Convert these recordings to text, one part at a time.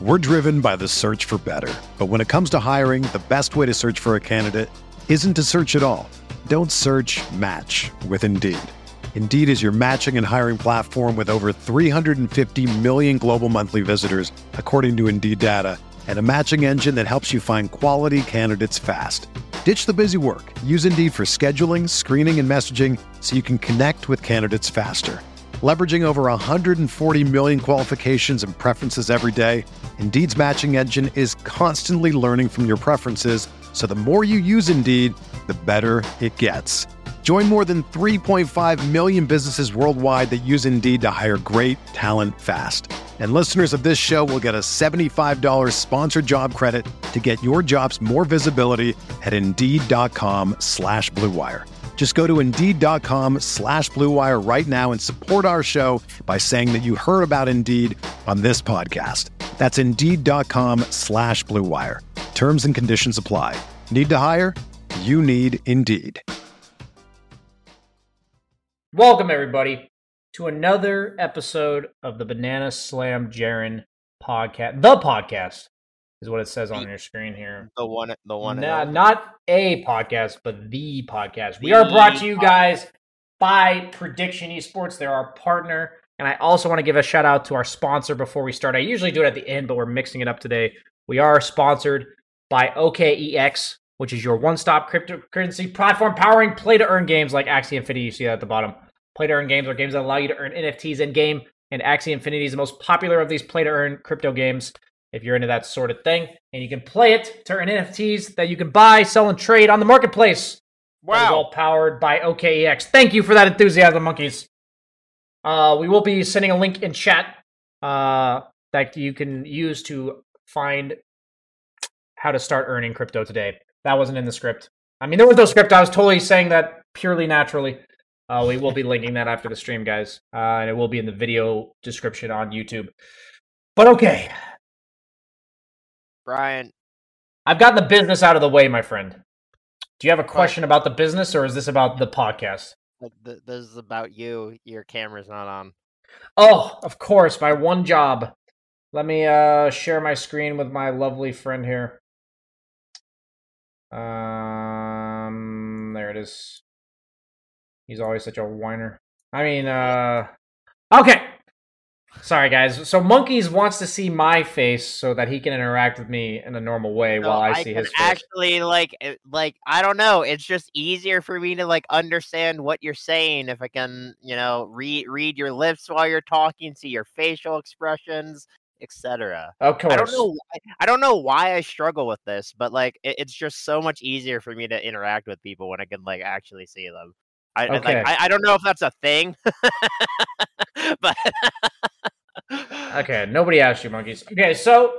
We're driven by the search for better. But when it comes to hiring, the best way to search for a candidate isn't to search at all. Don't search, match with Indeed. Indeed is your matching and hiring platform with over 350 million global monthly visitors, according to Indeed data, and a matching engine that helps you find quality candidates fast. Ditch the busy work. Use Indeed for scheduling, screening, and messaging so you can connect with candidates faster. Leveraging over 140 million qualifications and preferences every day, Indeed's matching engine is constantly learning from your preferences, so the more you use Indeed, the better it gets. Join more than 3.5 million businesses worldwide that use Indeed to hire great talent fast. And listeners of this show will get a $75 sponsored job credit to get your jobs more visibility at Indeed.com/Blue Wire. Just go to Indeed.com/Blue Wire right now and support our show by saying that you heard about Indeed on this podcast. That's Indeed.com/Blue Wire. Terms and conditions apply. Need to hire? You need Indeed. Welcome, everybody, to another episode of the Banana Slam Jaren podcast. The podcast is what it says on your screen here. The one. Not a podcast, but the podcast. We are brought to you guys by Prediction Esports. They're our partner. And I also want to give a shout out to our sponsor before we start. I usually do it at the end, but we're mixing it up today. We are sponsored by OKEX, which is your one-stop cryptocurrency platform powering play-to-earn games like Axie Infinity. You see that at the bottom. Play-to-earn games are games that allow you to earn NFTs in-game, and Axie Infinity is the most popular of these play-to-earn crypto games if you're into that sort of thing. And you can play it to earn NFTs that you can buy, sell, and trade on the marketplace. Wow. That is all powered by OKEX. Thank you for that enthusiasm, monkeys. We will be sending a link in chat that you can use to find how to start earning crypto today. That wasn't in the script. I mean, there was no script. I was totally saying that purely naturally. We will be linking that after the stream, guys. And it will be in the video description on YouTube. But okay. Brian. I've gotten the business out of the way, my friend. Do you have a question about the business, or is this about the podcast? This is about you. Your camera's not on. Oh, of course. My one job. Let me share my screen with my lovely friend here. There it is. He's always such a whiner. I mean, okay. Sorry, guys. So Monkeys wants to see my face so that he can interact with me in a normal way while I see his face. Actually, like, I don't know. It's just easier for me to, understand what you're saying if I can, read your lips while you're talking, see your facial expressions, etc. Of course. I don't know why I struggle with this, but, it's just so much easier for me to interact with people when I can, actually see them. I don't know if that's a thing, but okay. Nobody asked you, monkeys. Okay, so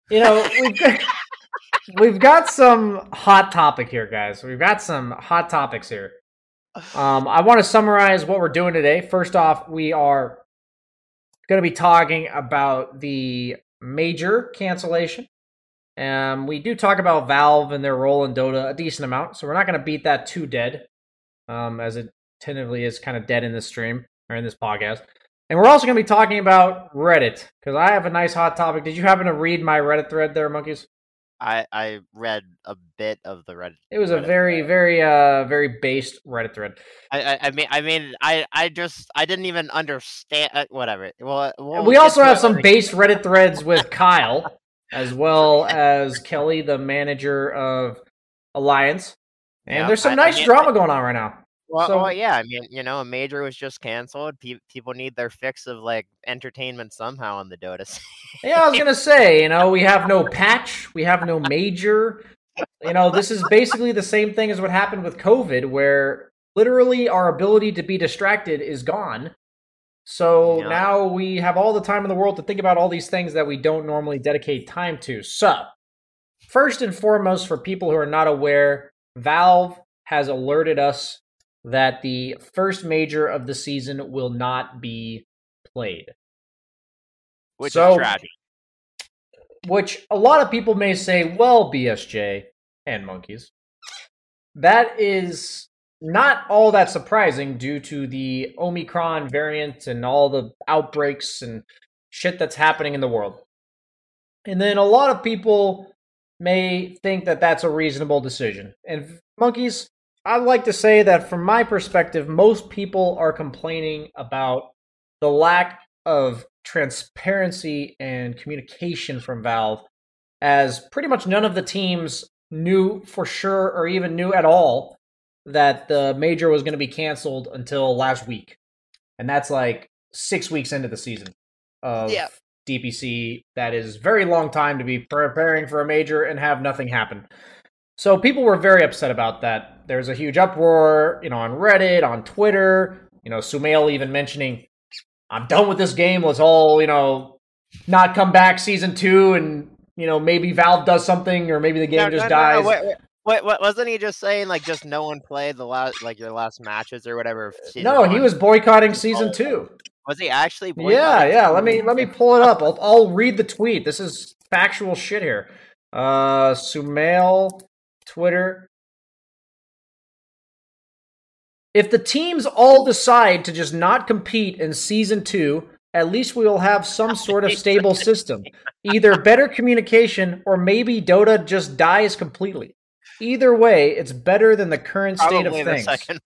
we've got some hot topic here, guys. We've got some hot topics here. I want to summarize what we're doing today. First off, we are going to be talking about the major cancellation. We do talk about Valve and their role in Dota a decent amount, so we're not going to beat that too dead. As it tentatively is kind of dead in this stream, or in this podcast. And we're also going to be talking about Reddit, because I have a nice hot topic. Did you happen to read my Reddit thread there, monkeys? I read a bit of the Reddit. It was a very, very based Reddit thread. I didn't even understand, whatever. Well, we also have some based Reddit threads with Kyle, as well as Kelly, the manager of Alliance. And there's some nice drama going on right now. Well, yeah. I mean, a major was just canceled. People need their fix of entertainment somehow in the Dota scene. Yeah, I was gonna say, we have no patch, we have no major. This is basically the same thing as what happened with COVID, where literally our ability to be distracted is gone. So now we have all the time in the world to think about all these things that we don't normally dedicate time to. So, first and foremost, for people who are not aware, Valve has alerted us that the first major of the season will not be played. Which is tragic. Which a lot of people may say, well, BSJ and monkeys, that is not all that surprising due to the Omicron variant and all the outbreaks and shit that's happening in the world. And then a lot of people may think that that's a reasonable decision. And monkeys, I'd like to say that from my perspective, most people are complaining about the lack of transparency and communication from Valve, as pretty much none of the teams knew for sure or even knew at all that the major was going to be canceled until last week. And that's like 6 weeks into the season of DPC. That is a very long time to be preparing for a major and have nothing happen. So people were very upset about that. There's a huge uproar, on Reddit, on Twitter, Sumail even mentioning, I'm done with this game. Let's all, not come back season 2 and, maybe Valve does something or maybe the game dies. Wait, wasn't he just saying just no one played the last your last matches or whatever? No, he was boycotting season 2. Was he actually boycotting? Yeah. Let me pull it up. I'll read the tweet. This is factual shit here. Sumail, Twitter. If the teams all decide to just not compete in season 2, at least we will have some sort of stable system. Either better communication or maybe Dota just dies completely. Either way, it's better than the current state of things.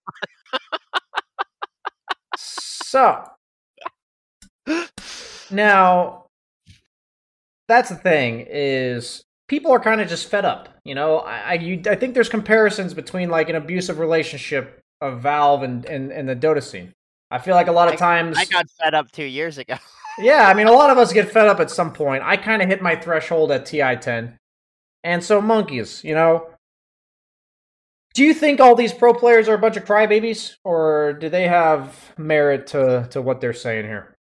So, now, that's the thing, is people are kind of just fed up. I think there's comparisons between an abusive relationship of Valve and the Dota scene. I feel like a lot of times... I got fed up 2 years ago. Yeah, a lot of us get fed up at some point. I kind of hit my threshold at TI-10. And so, monkeys, do you think all these pro players are a bunch of crybabies? Or do they have merit to what they're saying here?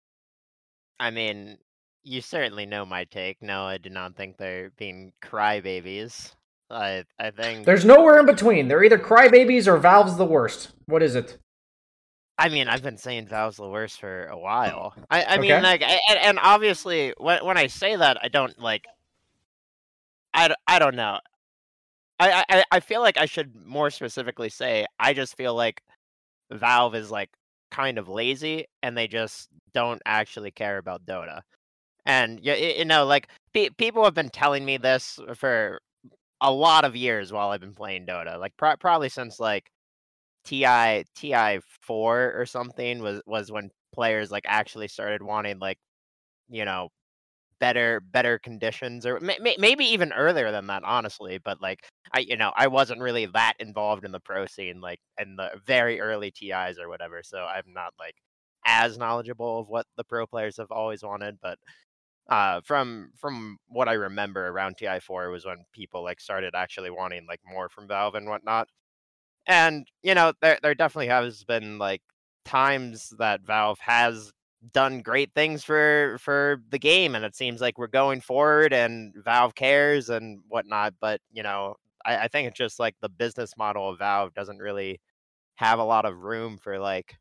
You certainly know my take. No, I do not think they're being crybabies. I think... There's nowhere in between. They're either crybabies or Valve's the worst. What is it? I've been saying Valve's the worst for a while. And obviously, when I say that, I don't, I don't know. I feel like I should more specifically say, I just feel like Valve is, kind of lazy, and they just don't actually care about Dota. And, people have been telling me this for a lot of years while I've been playing Dota. Probably since, TI 4 or something was when players actually started wanting better conditions, or maybe even earlier than that, honestly. But I wasn't really that involved in the pro scene in the very early TIs or whatever, so I'm not as knowledgeable of what the pro players have always wanted. But from what I remember, around TI 4 was when people started actually wanting more from Valve and whatnot. And, there definitely has been, times that Valve has done great things for the game, and it seems like we're going forward and Valve cares and whatnot. But, I think it's just, the business model of Valve doesn't really have a lot of room for,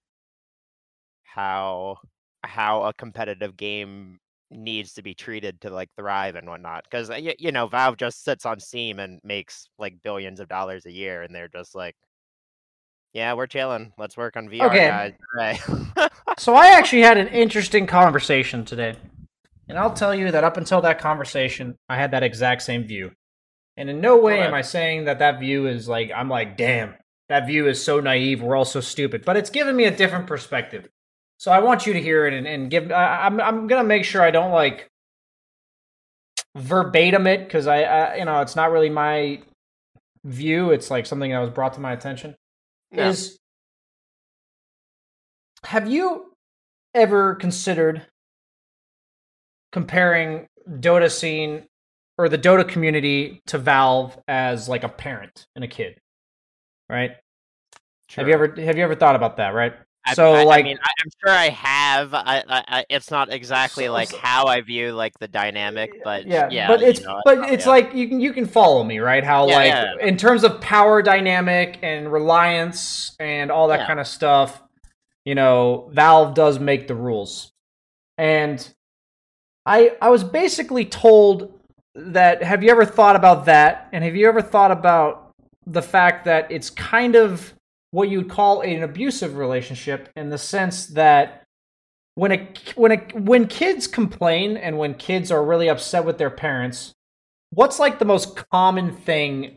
how a competitive game needs to be treated to, thrive and whatnot. Because, Valve just sits on Steam and makes, billions of dollars a year, and they're just yeah, we're chilling. Let's work on VR, guys. Right. So I actually had an interesting conversation today. And I'll tell you that up until that conversation, I had that exact same view. And in no way am I saying that view is I'm damn, that view is so naive, we're all so stupid. But it's given me a different perspective. So I want you to hear it and give... I'm going to make sure I don't, verbatim it, because it's not really my view. It's, something that was brought to my attention. Yeah. Have you ever considered comparing Dota scene or the Dota community to Valve as a parent and a kid, right? Sure. Have you ever thought about that, right? I'm sure I have. I it's not exactly how I view the dynamic, but yeah. But it's you can follow me, right? How in terms of power dynamic and reliance and all that kind of stuff, Valve does make the rules. And I was basically told that, have you ever thought about that? And have you ever thought about the fact that it's kind of what you would call an abusive relationship, in the sense that when kids complain and when kids are really upset with their parents, what's like the most common theme?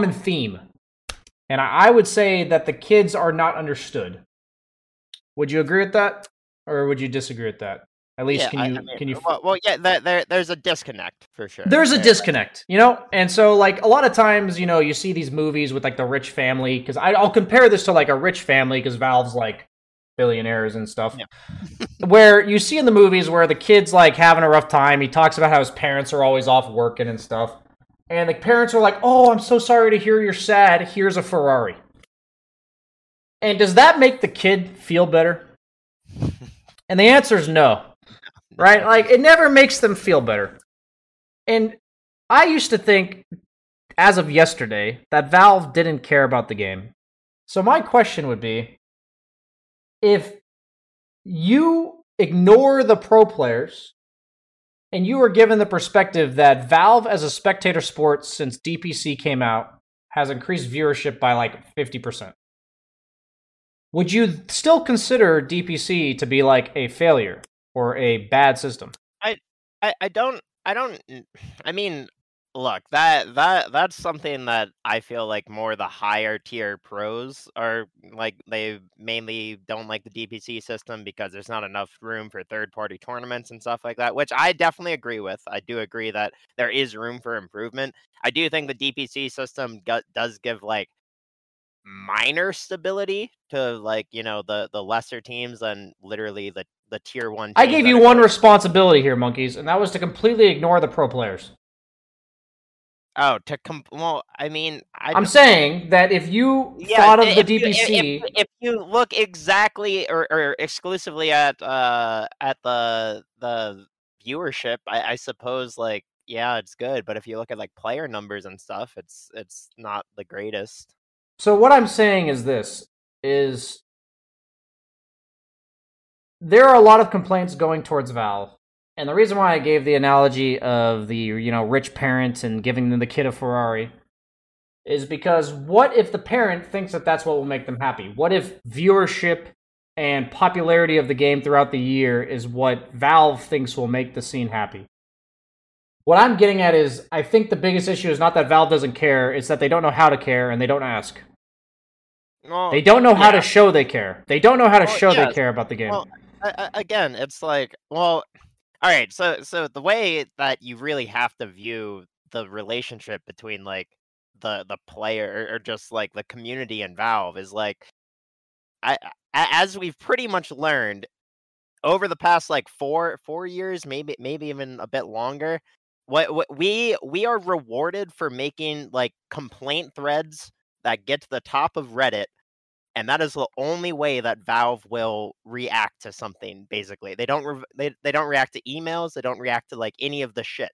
And I would say that the kids are not understood. Would you agree with that, or would you disagree with that? At least, yeah, can you? Well, yeah, there's a disconnect for sure. There's a disconnect, and so like a lot of times, you see these movies with like the rich family, because I'll compare this to like a rich family because Valve's like billionaires and stuff, where you see in the movies where the kid's like having a rough time. He talks about how his parents are always off working and stuff, and the parents are like, "Oh, I'm so sorry to hear you're sad. Here's a Ferrari." And does that make the kid feel better? And the answer is no. Right? Like, it never makes them feel better. And I used to think, as of yesterday, that Valve didn't care about the game. So my question would be, if you ignore the pro players, and you were given the perspective that Valve as a spectator sport since DPC came out has increased viewership by like 50%, would you still consider DPC to be like a failure? Or a bad system? I don't. I mean, look, that's something that I feel like more the higher tier pros are like. They mainly don't like the DPC system because there's not enough room for third party tournaments and stuff like that, which I definitely agree with. I do agree that there is room for improvement. I do think the DPC system does give like minor stability to like the lesser teams and literally the tier 1 teams. I gave you one responsibility here, monkeys, and that was to completely ignore the pro players. Well, I mean, I'm saying that if you thought of the DPC, if you look exactly or exclusively at the viewership, I suppose like yeah, it's good, but if you look at like player numbers and stuff, it's not the greatest. So what I'm saying is this, there are a lot of complaints going towards Valve. And the reason why I gave the analogy of the, rich parent and giving the kid a Ferrari is because what if the parent thinks that that's what will make them happy? What if viewership and popularity of the game throughout the year is what Valve thinks will make the scene happy? What I'm getting at is, I think the biggest issue is not that Valve doesn't care, it's that they don't know how to care and they don't ask. Well, they don't know how to show they care. They don't know how to show they care about the game. Well, again, it's like, well, all right, so the way that you really have to view the relationship between like the player or just like the community and Valve is like, as we've pretty much learned over the past like four years, maybe even a bit longer, what we are rewarded for making like complaint threads that get to the top of Reddit, and that is the only way that Valve will react to something. Basically, they don't react to emails, they don't react to like any of the shit.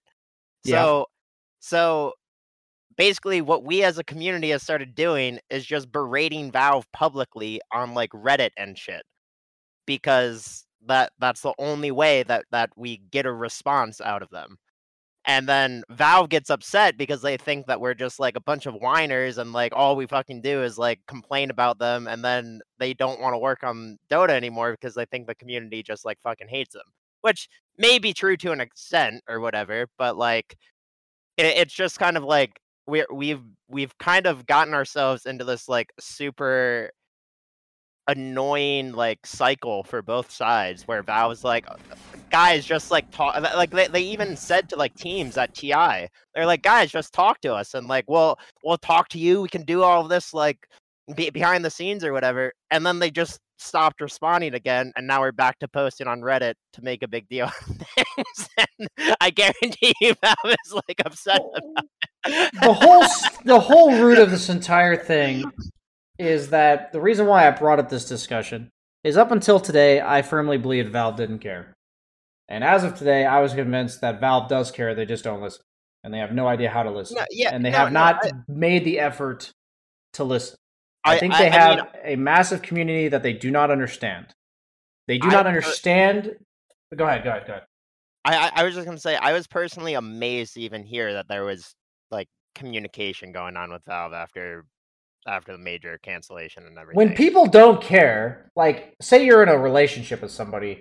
So basically, what we as a community have started doing is just berating Valve publicly on like Reddit and shit, because that's the only way that we get a response out of them. And then Valve gets upset because they think that we're just like a bunch of whiners and like all we fucking do is like complain about them, and then they don't want to work on Dota anymore because they think the community just like fucking hates them. Which may be true to an extent or whatever, but like it's just kind of like we've kind of gotten ourselves into this like super annoying like cycle for both sides where Valve's like, guys, just like talk, like they even said to like teams at TI, they're like, guys, just talk to us and like we'll talk to you, we can do all of this like behind the scenes or whatever, and then they just stopped responding again, and now we're back to posting on Reddit to make a big deal of things. And I guarantee you Valve is like upset about it. The whole root of this entire thing is that the reason why I brought up this discussion is up until today, I firmly believed Valve didn't care. And as of today, I was convinced that Valve does care, they just don't listen. And they have no idea how to listen. And they have not made the effort to listen. I think they have a massive community that they do not understand. They do not understand... Go ahead. I was just going to say, I was personally amazed to even hear that there was like communication going on with Valve after the major cancellation and everything. When people don't care, like, say you're in a relationship with somebody,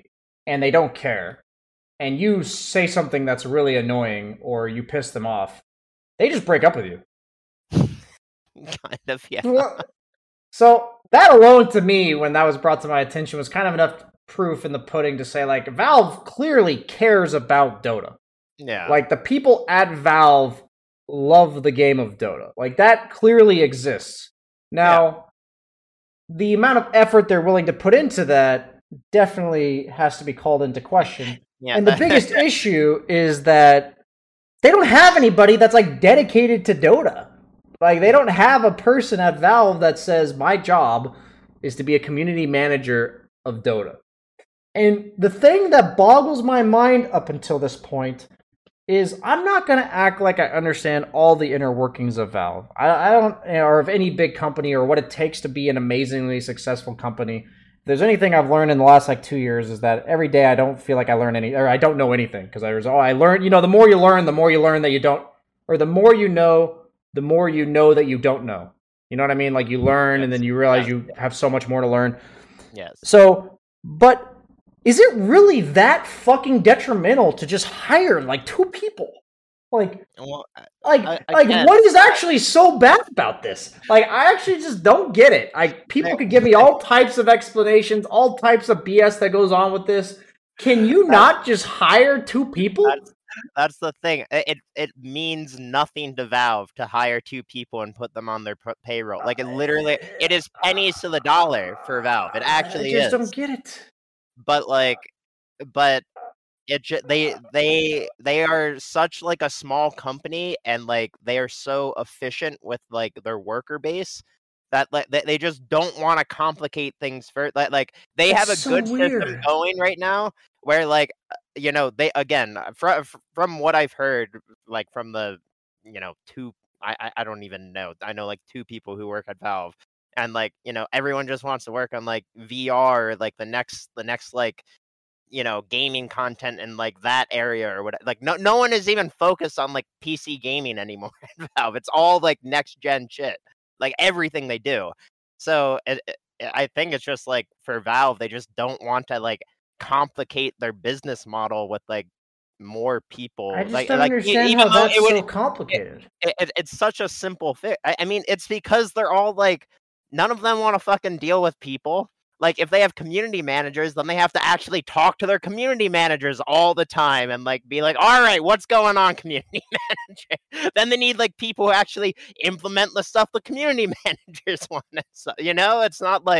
and they don't care, and you say something that's really annoying or you piss them off, they just break up with you. Kind of, yeah. So that alone, to me, when that was brought to my attention, was kind of enough proof in the pudding to say, like, Valve clearly cares about Dota. Yeah. Like, the people at Valve love the game of Dota. Like, that clearly exists. Now, the amount of effort they're willing to put into that definitely has to be called into question. Yeah. And the biggest issue is that they don't have anybody that's, like, dedicated to Dota. Like, they don't have a person at Valve that says, my job is to be a community manager of Dota. And the thing that boggles my mind up until this point is I'm not going to act like I understand all the inner workings of Valve. I don't, or of any big company, or what it takes to be an amazingly successful company. If there's anything I've learned in the last, 2 years is that every day I don't feel like I learn or I don't know anything. Because I learned, the more you learn that you don't, or the more you know that you don't know. You know what I mean? Like, you learn and then you realize you have so much more to learn. Yes. So, but is it really that fucking detrimental to just hire 2 people? What is actually so bad about this? I actually just don't get it. People could give me all types of explanations, all types of BS that goes on with this. Can you not just hire 2 people? That's the thing. It means nothing to Valve to hire 2 people and put them on their payroll. It is pennies to the dollar for Valve. It actually is. I just don't get it. But they are such a small company, and they are so efficient with their worker base that they just don't want to complicate things for they have a good system going right now where they, again, from what I've heard, from the 2, I don't even know, I know 2 people who work at Valve, and everyone just wants to work on VR, or the next gaming content in that area or what. No one is even focused on PC gaming anymore at Valve. It's all next gen shit, everything they do. So I think it's just for Valve, they just don't want to complicate their business model with more people. I just don't understand how that's so complicated. It's such a simple fix. I mean, it's because they're all none of them want to fucking deal with people. If they have community managers, then they have to actually talk to their community managers all the time and be all right, what's going on, community manager? Then they need people who actually implement the stuff the community managers want. So, it's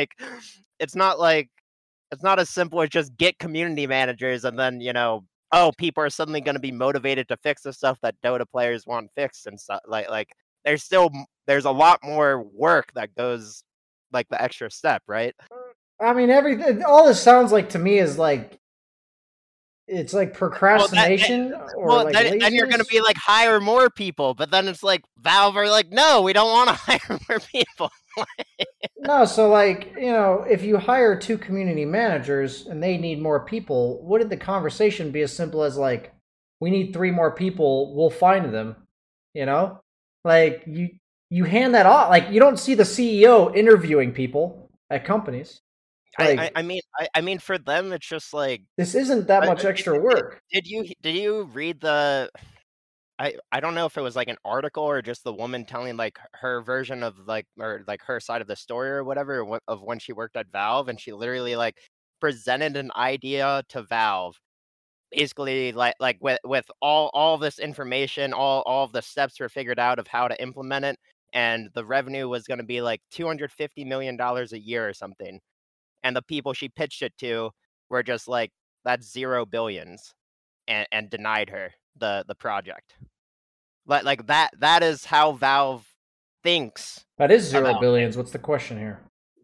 not as simple as just get community managers and then people are suddenly going to be motivated to fix the stuff that Dota players want fixed and stuff. There's a lot more work that goes the extra step, right? I mean, all this sounds to me is it's procrastination. Then you're going to be hire more people, but then it's Valve are no, we don't want to hire more people. No, so if you hire 2 community managers and they need more people, wouldn't the conversation be as simple as we need 3 more people, we'll find them? You hand that off. You don't see the CEO interviewing people at companies. I mean, for them, it's just this isn't that much extra work. Did you read the? I don't know if it was an article or just the woman telling her version of or her side of the story or whatever of when she worked at Valve, and she literally presented an idea to Valve, basically with all this information, all of the steps were figured out of how to implement it, and the revenue was going to be $250 million a year or something. And the people she pitched it to were just that's 0 billions, and denied her the project. That is how Valve thinks. That is 0 billions. What's the question here?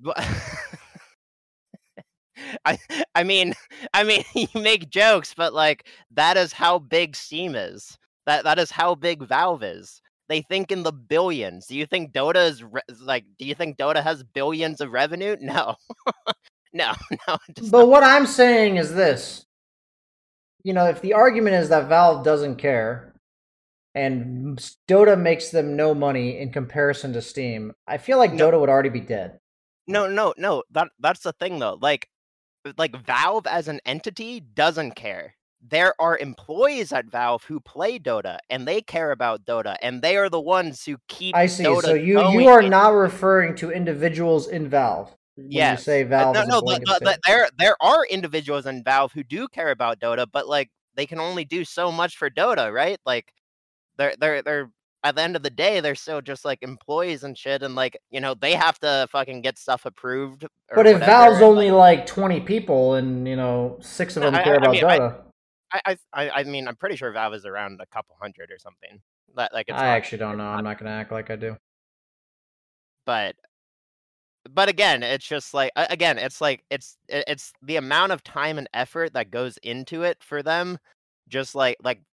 I mean, you make jokes, but that is how big Steam is. That is how big Valve is. They think in the billions. Do you think Dota is do you think Dota has billions of revenue? No. No. But what I'm saying is this. If the argument is that Valve doesn't care and Dota makes them no money in comparison to Steam, I feel Dota would already be dead. No. That's the thing though. like Valve as an entity doesn't care. There are employees at Valve who play Dota and they care about Dota, and they are the ones who keep I see. Dota So you going. are not referring to individuals in Valve when you say Valve is a blanket statement. There are individuals in Valve who do care about Dota, but like they can only do so much for Dota, right? Like they're at the end of the day, they're still just like employees and shit, and like, you know, they have to fucking get stuff approved. But if Valve's only like 20 people and, you know, 6 of them care about Dota. I mean, I'm pretty sure Valve is around a couple hundred or something. Like I actually don't know. I'm not gonna act like I do. But again, it's just like it's the amount of time and effort that goes into it for them. Just like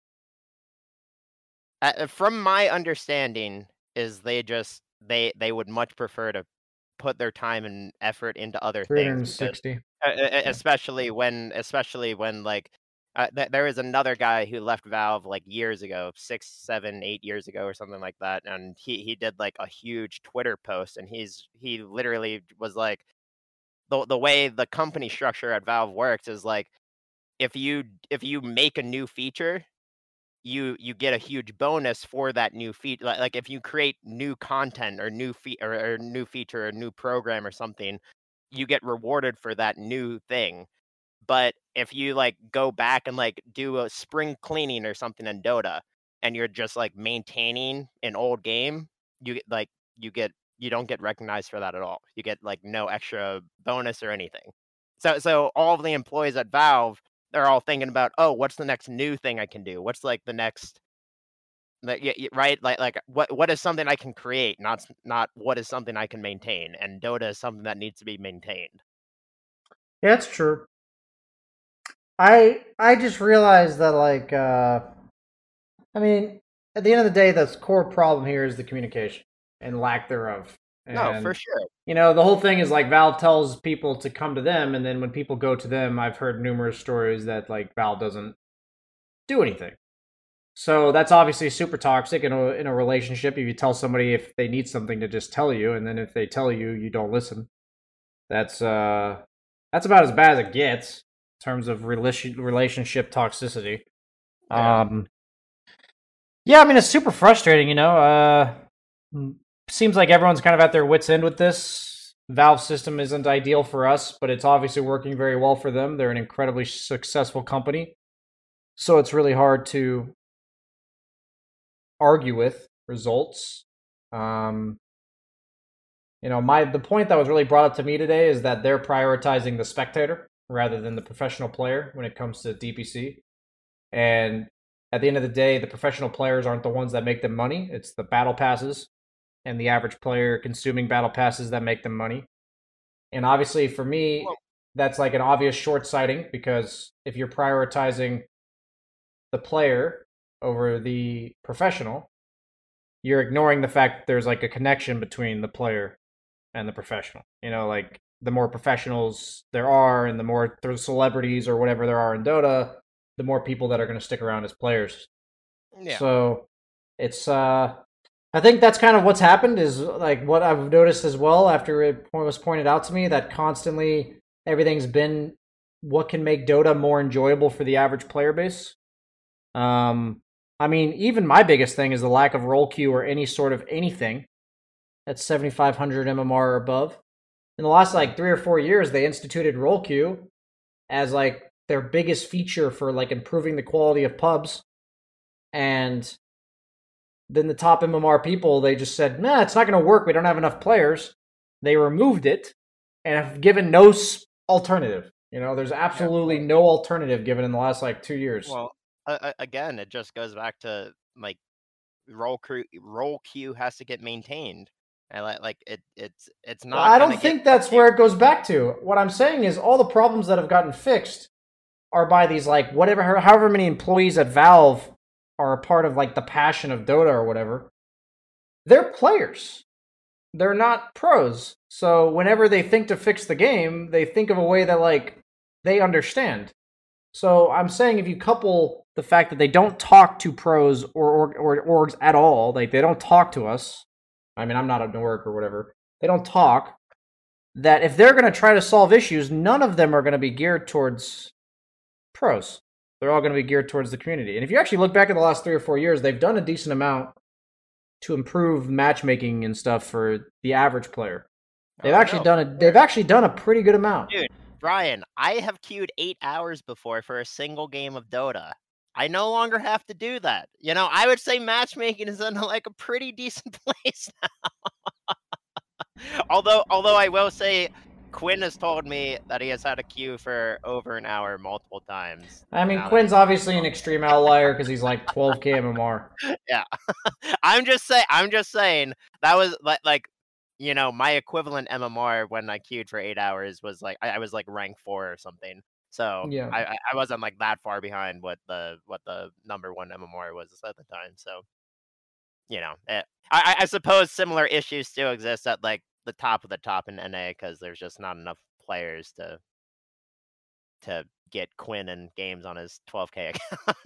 from my understanding, is they would much prefer to put their time and effort into other things. 360. Especially when like there is another guy who left Valve like years ago, 6, 7, 8 years ago or something like that, and he did like a huge Twitter post, and he literally was like, the way the company structure at Valve works is like, if you make a new feature, you get a huge bonus for that new feature. Like if you create new content or new new feature or new program or something, you get rewarded for that new thing. But if you like go back and like do a spring cleaning or something in Dota, and you're just like maintaining an old game, you don't get recognized for that at all. You get like no extra bonus or anything. So all of the employees at Valve, they're all thinking about, oh, what's the next new thing I can do? What's like the next, right? Like what is something I can create, not what is something I can maintain. And Dota is something that needs to be maintained. Yeah, that's true. I just realized that, like, I mean, at the end of the day, the core problem here is the communication and lack thereof. And, no, for sure. You know, the whole thing is like Valve tells people to come to them, and then when people go to them, I've heard numerous stories that like Valve doesn't do anything. So that's obviously super toxic in a relationship. If you tell somebody if they need something to just tell you, and then if they tell you, you don't listen. That's about as bad as it gets in terms of relationship toxicity. Yeah. Yeah, I mean, it's super frustrating, you know. Seems like everyone's kind of at their wits' end with this. Valve system isn't ideal for us, but it's obviously working very well for them. They're an incredibly successful company. So it's really hard to argue with results. You know, the point that was really brought up to me today is that they're prioritizing the spectator rather than the professional player when it comes to DPC. And at the end of the day, the professional players aren't the ones that make them money. It's the battle passes and the average player consuming battle passes that make them money. And obviously for me, that's like an obvious short-sighting, because if you're prioritizing the player over the professional, you're ignoring the fact that there's like a connection between the player and the professional. You know, like the more professionals there are and the more there's celebrities or whatever there are in Dota, the more people that are going to stick around as players. Yeah. So it's I think that's kind of what's happened, is like what I've noticed as well after it was pointed out to me, that constantly everything's been what can make Dota more enjoyable for the average player base. I mean, even my biggest thing is the lack of role queue or any sort of anything that's 7,500 MMR or above. In the last like 3 or 4 years, they instituted role queue as like their biggest feature for like improving the quality of pubs. And then the top MMR people, they just said, nah, it's not going to work. We don't have enough players. They removed it and have given no alternative. You know, there's absolutely no alternative given in the last like 2 years. Well, again, it just goes back to like role queue has to get maintained, and it's not. Well, I don't think that's where it goes back to. What I'm saying is all the problems that have gotten fixed are by these like however many employees at Valve are a part of like the passion of Dota or whatever. They're players. They're not pros. So whenever they think to fix the game, they think of a way that like they understand. So I'm saying if you couple the fact that they don't talk to pros or orgs at all, like they don't talk to us. I mean, I'm not an org or whatever. They don't talk. that if they're going to try to solve issues, none of them are going to be geared towards pros. They're all going to be geared towards the community. And if you actually look back at the last 3 or 4 years, they've done a decent amount to improve matchmaking and stuff for the average player. They've actually done a pretty good amount. Dude, Brian, I have queued 8 hours before for a single game of Dota. I no longer have to do that. I would say matchmaking is in like a pretty decent place now. although I will say Quinn has told me that he has had a queue for over an hour multiple times. I mean, Quinn's obviously an extreme outlier because he's like 12k MMR. Yeah. I'm just saying that was like my equivalent MMR when I queued for 8 hours was like I was like rank 4 or something. So yeah. I wasn't like that far behind what the number 1 MMR was at the time. So I suppose similar issues still exist at like the top of the top in NA because there's just not enough players to get Quinn and games on his 12k account.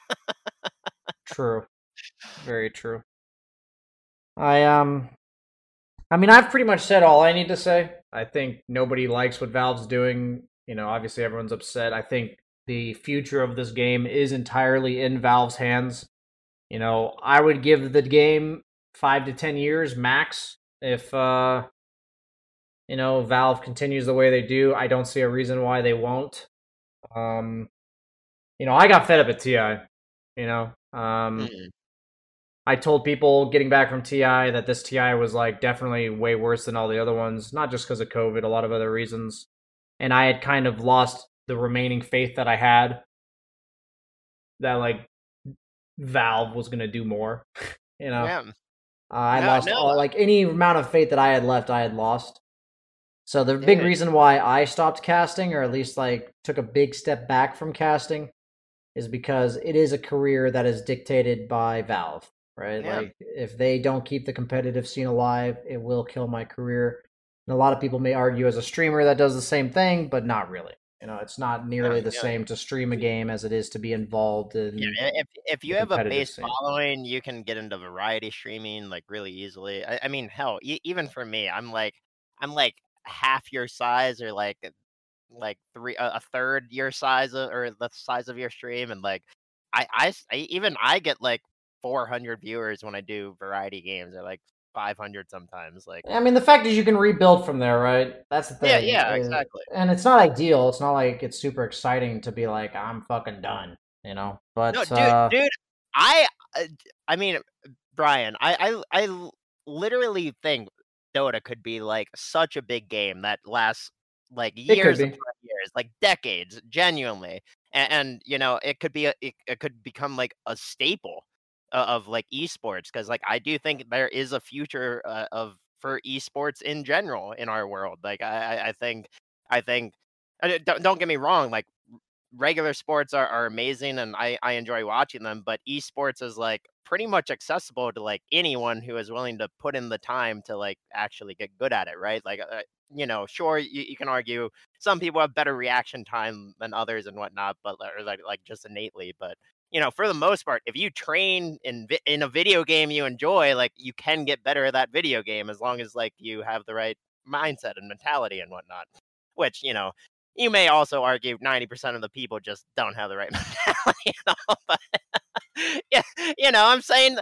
True. Very true. I mean, I've pretty much said all I need to say. I think nobody likes what Valve's doing. Obviously everyone's upset. I think the future of this game is entirely in Valve's hands. I would give the game 5 to 10 years max if Valve continues the way they do. I don't see a reason why they won't. I got fed up at TI. I told people getting back from TI that this TI was like definitely way worse than all the other ones, not just because of COVID, a lot of other reasons. And I had kind of lost the remaining faith that I had that like Valve was going to do more, Yeah. I lost any amount of faith that I had left, I had lost. So the big reason why I stopped casting, or at least like took a big step back from casting, is because it is a career that is dictated by Valve, right? Yeah. Like if they don't keep the competitive scene alive, it will kill my career. And a lot of people may argue as a streamer that does the same thing, but not really. It's not nearly the same to stream a game as it is to be involved in. Yeah, if you have a base following, you can get into variety streaming like really easily. I mean, hell, even for me, I'm like half your size, or like a third your size or the size of your stream, and like I get like 400 viewers when I do variety games, or like 500 sometimes. Like, I mean, the fact is you can rebuild from there, right? That's the thing. Yeah, exactly. And it's not ideal. It's not like it's super exciting to be like, I'm fucking done, But no, dude, I mean, Brian, I literally think Dota could be like such a big game that lasts like years and years, like decades, genuinely, and it could be it could become like a staple of like esports, because like I do think there is a future for esports in general in our world. Like I think don't get me wrong, like regular sports are amazing and I enjoy watching them, but esports is like pretty much accessible to like anyone who is willing to put in the time to like actually get good at it, right? Like sure, you can argue some people have better reaction time than others and whatnot, but or like just innately, but for the most part, if you train in a video game you enjoy, like you can get better at that video game as long as like you have the right mindset and mentality and whatnot. Which you may also argue 90% of the people just don't have the right mentality, but yeah, I'm saying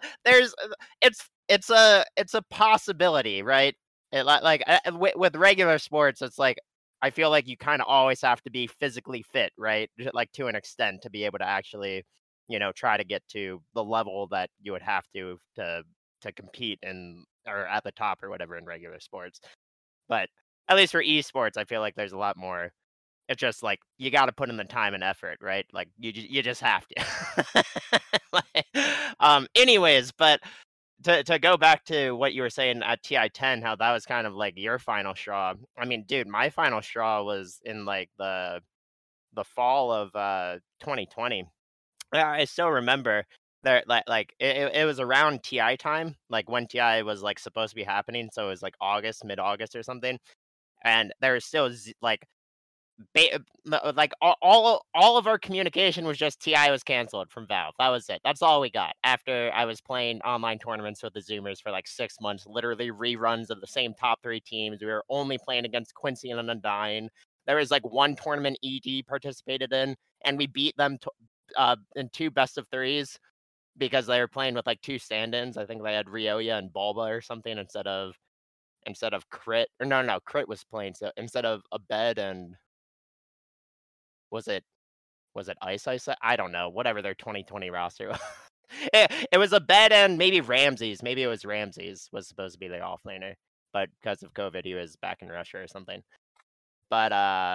it's a possibility, right? With regular sports, it's like I feel like you kind of always have to be physically fit, right? Like to an extent to be able to actually try to get to the level that you would have to compete in or at the top or whatever in regular sports. But at least for esports, I feel like there's a lot more. It's just like you got to put in the time and effort, right? Like you just have to. Anyways, but to go back to what you were saying at TI-10, how that was kind of like your final straw. I mean, dude, my final straw was in like the fall of 2020. I still remember that like it was around TI time, like when TI was like supposed to be happening. So it was like mid-August or something. And there was still like like all of our communication was just TI was canceled from Valve. That was it. That's all we got. After I was playing online tournaments with the Zoomers for like 6 months, literally reruns of the same top 3 teams. We were only playing against Quincy and Undyne. There was like one tournament ED participated in, and we beat them in 2 best of 3s because they were playing with like 2 stand-ins. I think they had Ryoya and Bulba or something instead of Crit. Or no, Crit was playing, so instead of Abed and was it Ice? I don't know. Whatever their 2020 roster was. It was Abed and maybe Ramses. Maybe it was Ramses was supposed to be the offlaner, but because of COVID, he was back in Russia or something. But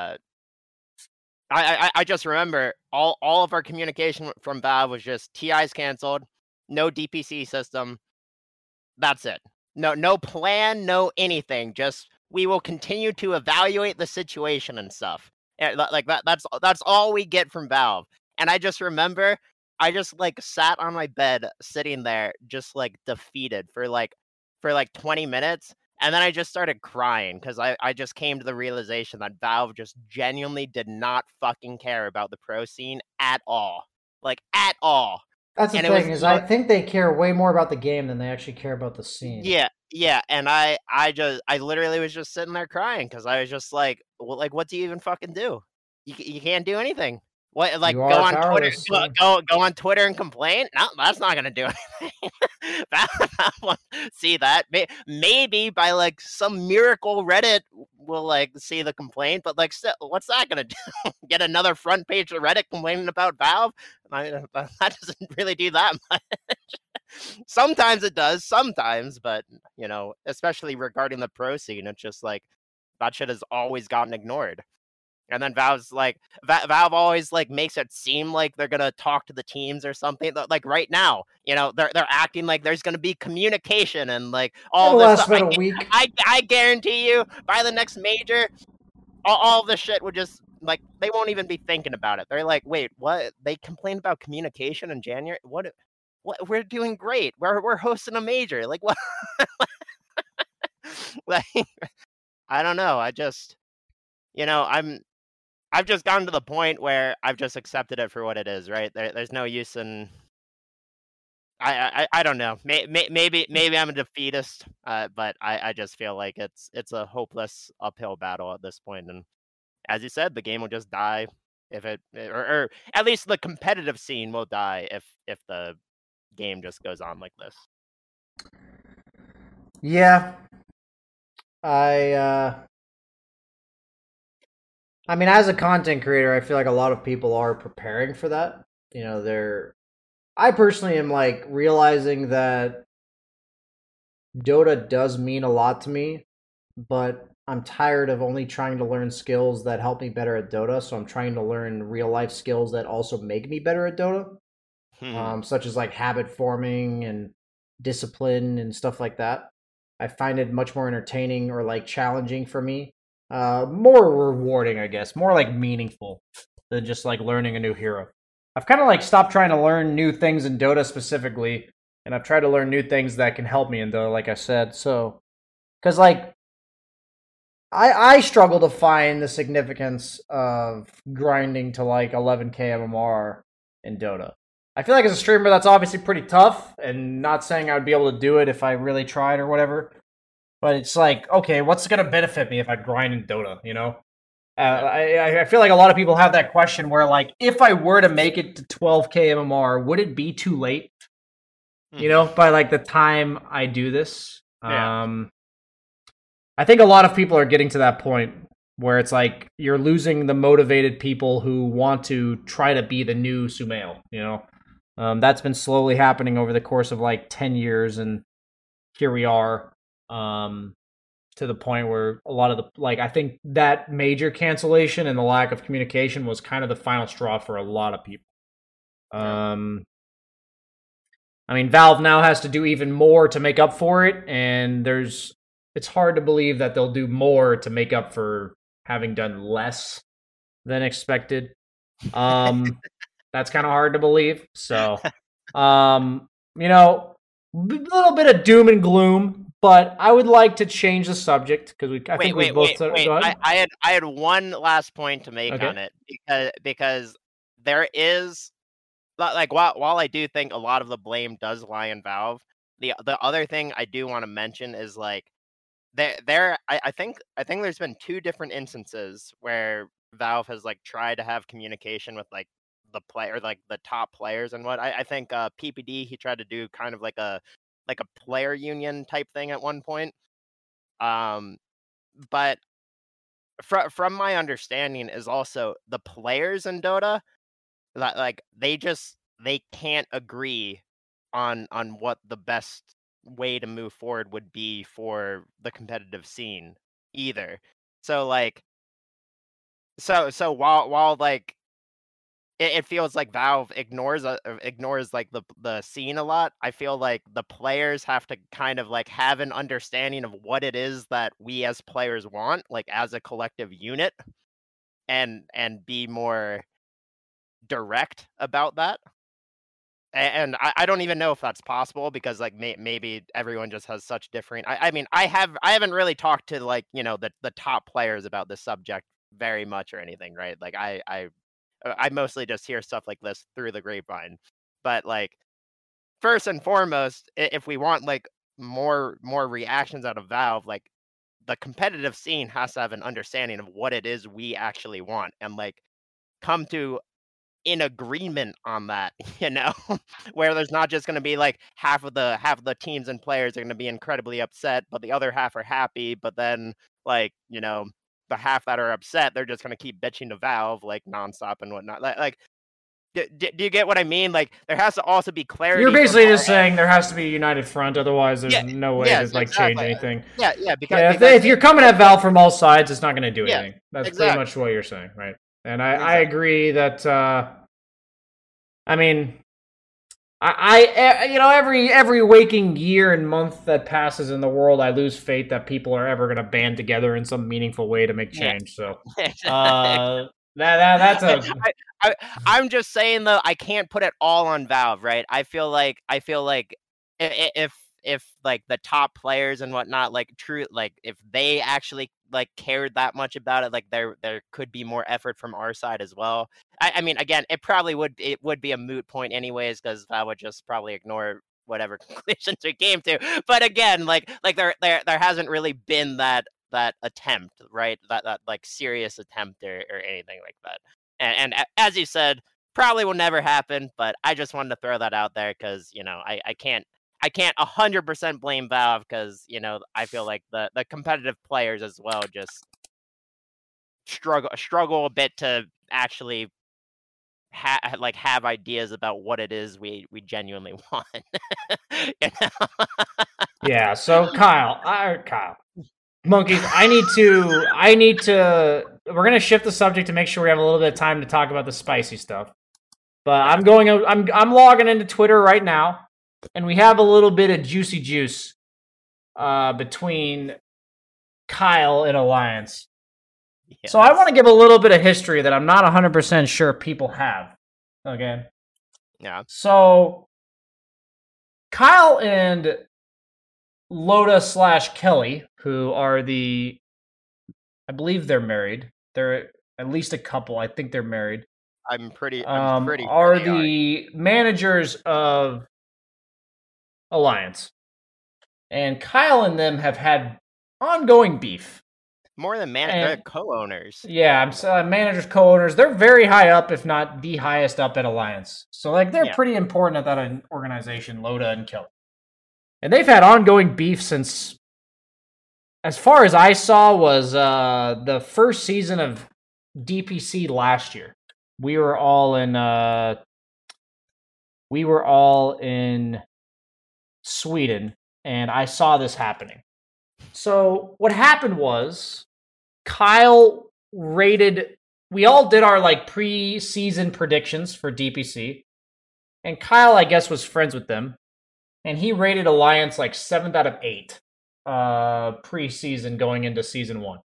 I just remember all of our communication from Valve was just TI's canceled, no DPC system. That's it. No plan, no anything. Just we will continue to evaluate the situation and stuff. Like that's all we get from Valve. And I just remember I just like sat on my bed sitting there just like defeated for like 20 minutes. And then I just started crying because I just came to the realization that Valve just genuinely did not fucking care about the pro scene at all. Like, at all. That's the thing, is I think they care way more about the game than they actually care about the scene. Yeah, and I literally was just sitting there crying because I was just like, well, like, what do you even fucking do? You can't do anything. What, like, go on Twitter, go on Twitter and complain? No, that's not gonna do anything. See that? Maybe by like some miracle Reddit will like see the complaint, but like, still, what's that gonna do? Get another front page of Reddit complaining about Valve? That doesn't really do that much. Sometimes it does, but you know, especially regarding the pro scene, it's just like that shit has always gotten ignored. And then Valve's like, Valve always like makes it seem like they're gonna talk to the teams or something. Like right now, you know, they're acting like there's gonna be communication and like all this stuff. I guarantee you, by the next major, all this shit would just like they won't even be thinking about it. They're like, wait, what? They complained about communication in January? What? We're doing great. We're hosting a major. Like what? Like, I don't know. I just, you know, I've just gotten to the point where I've just accepted it for what it is, right? There's no use in. I don't know. Maybe I'm a defeatist, but I just feel like it's a hopeless uphill battle at this point. And as you said, the game will just die if or at least the competitive scene will die if the game just goes on like this. Yeah, I mean, as a content creator, I feel like a lot of people are preparing for that. You know, I personally am like realizing that Dota does mean a lot to me, but I'm tired of only trying to learn skills that help me better at Dota. So I'm trying to learn real life skills that also make me better at Dota, such as like habit forming and discipline and stuff like that. I find it much more entertaining or like challenging for me. More rewarding, I guess, more like meaningful than just like learning a new hero. I've kind of like stopped trying to learn new things in Dota specifically, and I've tried to learn new things that can help me in Dota, like I said. So, because like I struggle to find the significance of grinding to like 11k MMR in Dota. I feel like as a streamer, that's obviously pretty tough, and not saying I would be able to do it if I really tried or whatever. But it's like, okay, what's going to benefit me if I grind in Dota, you know? I feel like a lot of people have that question where, like, if I were to make it to 12k MMR, would it be too late? You know, by, like, the time I do this? Yeah. I think a lot of people are getting to that point where it's like you're losing the motivated people who want to try to be the new Sumail, you know? That's been slowly happening over the course of, like, 10 years, and here we are. To the point where a lot of the, like, I think that major cancellation and the lack of communication was kind of the final straw for a lot of people. I mean, Valve now has to do even more to make up for it, and it's hard to believe that they'll do more to make up for having done less than expected. That's kind of hard to believe. So, you know, a little bit of doom and gloom But I would like to change the subject because I think we both. Wait. Go ahead. I had one last point to make on it because there is like while I do think a lot of the blame does lie in Valve, the other thing I do want to mention is like I think there's been 2 different instances where Valve has like tried to have communication with like the top players and what I think PPD he tried to do kind of like a player union type thing at one point. But from my understanding is also the players in Dota that like they can't agree on what the best way to move forward would be for the competitive scene either. So like so while like it feels like Valve ignores like the scene a lot. I feel like the players have to kind of like have an understanding of what it is that we as players want, like as a collective unit, and be more direct about that. And I don't even know if that's possible because like maybe everyone just has such different. I mean I haven't really talked to like the top players about this subject very much or anything, right? Like I mostly just hear stuff like this through the grapevine. But like first and foremost, if we want like more reactions out of Valve, like the competitive scene has to have an understanding of what it is we actually want and like come to in agreement on that, where there's not just going to be like half of the teams and players are going to be incredibly upset, but the other half are happy. But then like, the half that are upset, they're just going to keep bitching to Valve like nonstop and whatnot. Like, do you get what I mean? Like, there has to also be clarity. You're basically just saying there has to be a united front, otherwise there's no way to like change anything. Because if you're coming at Valve from all sides, it's not going to do anything. That's pretty much what you're saying, right? And I agree that. I mean, every waking year and month that passes in the world, I lose faith that people are ever going to band together in some meaningful way to make change. So that's a. I'm just saying though, I can't put it all on Valve, right? I feel like if like the top players and whatnot, like true, like if they actually like cared that much about it, like there could be more effort from our side as well. I mean, again, it would be a moot point anyways, because I would just probably ignore whatever conclusions we came to. But again, like there hasn't really been that attempt, right? That like serious attempt or anything like that. And as you said, probably will never happen. But I just wanted to throw that out there because I can't 100% blame Valve because I feel like the competitive players as well just struggle a bit to actually have ideas about what it is we genuinely want. Yeah. So Kyle, Monkeys, I need to. We're gonna shift the subject to make sure we have a little bit of time to talk about the spicy stuff. But I'm logging into Twitter right now. And we have a little bit of juicy juice between Kyle and Alliance. Yes. So I want to give a little bit of history that I'm not 100% sure people have. Okay? Yeah. So Kyle and Loda/Kelly, who are I believe they're married. They're at least a couple. I think they're married. I'm pretty are the managers of Alliance. And Kyle and them have had ongoing beef. More than they're co-owners. Yeah, I'm managers, co-owners. They're very high up, if not the highest up at Alliance. So like they're pretty important at that organization, Loda and Kelly. And they've had ongoing beef since, as far as I saw, was the first season of DPC last year. We were all in Sweden, and I saw this happening. So what happened was Kyle rated. We all did our like pre-season predictions for DPC, and Kyle, I guess, was friends with them, and he rated Alliance like 7th out of 8 pre-season going into season 1.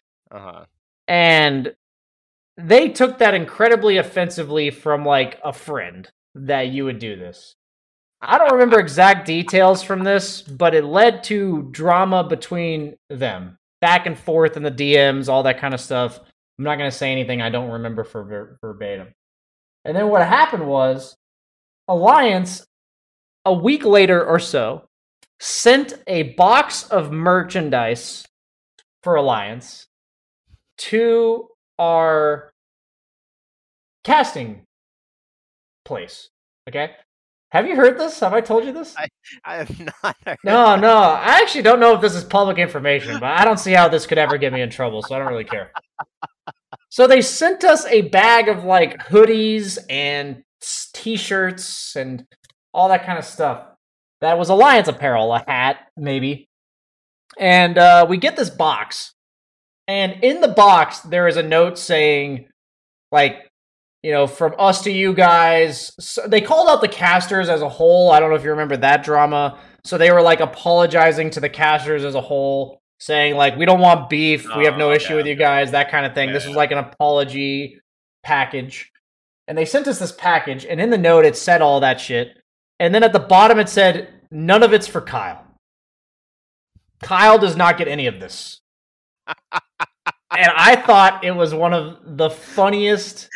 And they took that incredibly offensively from like a friend that you would do this. I don't remember exact details from this, but it led to drama between them, back and forth in the DMs, all that kind of stuff. I'm not going to say anything I don't remember for verbatim. And then what happened was Alliance, a week later or so, sent a box of merchandise for Alliance to our casting place. Okay? Have you heard this? Have I told you this? I have not heard No. I actually don't know if this is public information, but I don't see how this could ever get me in trouble, so I don't really care. So they sent us a bag of like hoodies and t-shirts and all that kind of stuff. That was Alliance apparel, a hat, maybe. And we get this box. And in the box, there is a note saying, like, you know, from us to you guys. So they called out the casters as a whole. I don't know if you remember that drama. So they were like apologizing to the casters as a whole, saying like, we don't want beef. We have no issue with you guys, that kind of thing. Yeah. This was like an apology package. And they sent us this package. And in the note, it said all that shit. And then at the bottom, it said, none of it's for Kyle. Kyle does not get any of this. And I thought it was one of the funniest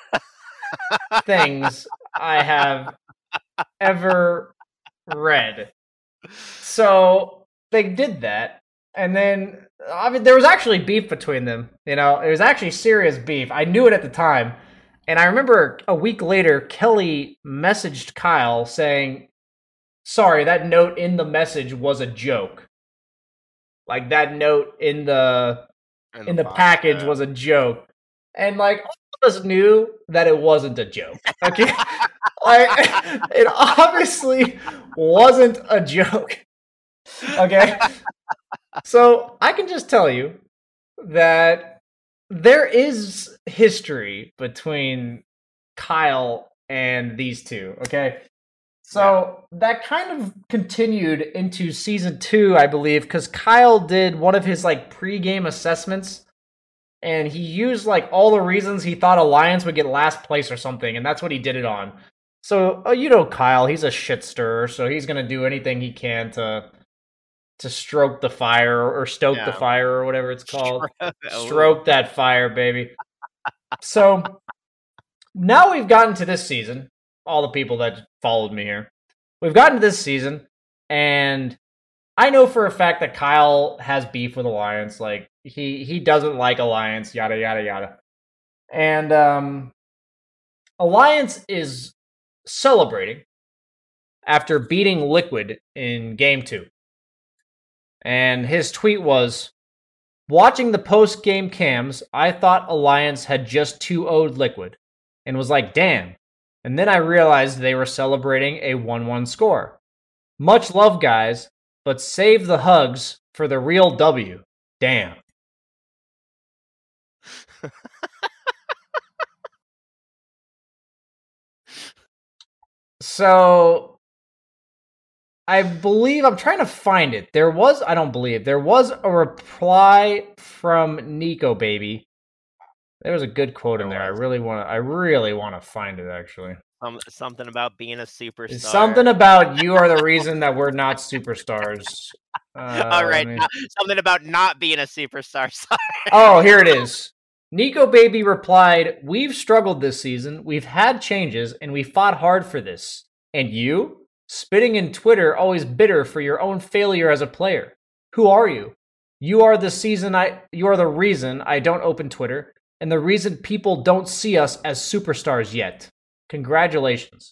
things I have ever read. So they did that. And then there was actually beef between them. You know, it was actually serious beef. I knew it at the time. And I remember a week later, Kelly messaged Kyle saying, sorry, that note in the message was a joke. Like that note in the package was a joke. And like all of us knew that it wasn't a joke. Okay. Like it obviously wasn't a joke. Okay. So I can just tell you that there is history between Kyle and these two. Okay. So that kind of continued into season 2, I believe, because Kyle did one of his like pregame assessments, and he used like all the reasons he thought Alliance would get last place or something, and that's what he did it on. So you know Kyle, he's a shit stirrer, so he's gonna do anything he can to stroke the fire or stoke the fire or whatever it's called. Stroke that fire, baby. So now we've gotten to this season. All the people that followed me here. We've gotten to this season, and I know for a fact that Kyle has beef with Alliance. Like, he doesn't like Alliance, yada, yada, yada. And Alliance is celebrating after beating Liquid in Game 2. And his tweet was, watching the post-game cams, I thought Alliance had just 2-0'd Liquid, and was like, damn. And then I realized they were celebrating a 1-1 score. Much love, guys, but save the hugs for the real W. Damn. So, I believe, I'm trying to find it. There was a reply from Nico Baby. There was a good quote in there. I really want to find it, actually. Something about being a superstar. Something about you are the reason that we're not superstars. All right. Something about not being a superstar. Sorry. Oh, here it is. Nico Baby replied, we've struggled this season. We've had changes, and we fought hard for this. And you? Spitting in Twitter, always bitter for your own failure as a player. Who are you? You are the reason I don't open Twitter. And the reason people don't see us as superstars yet. Congratulations.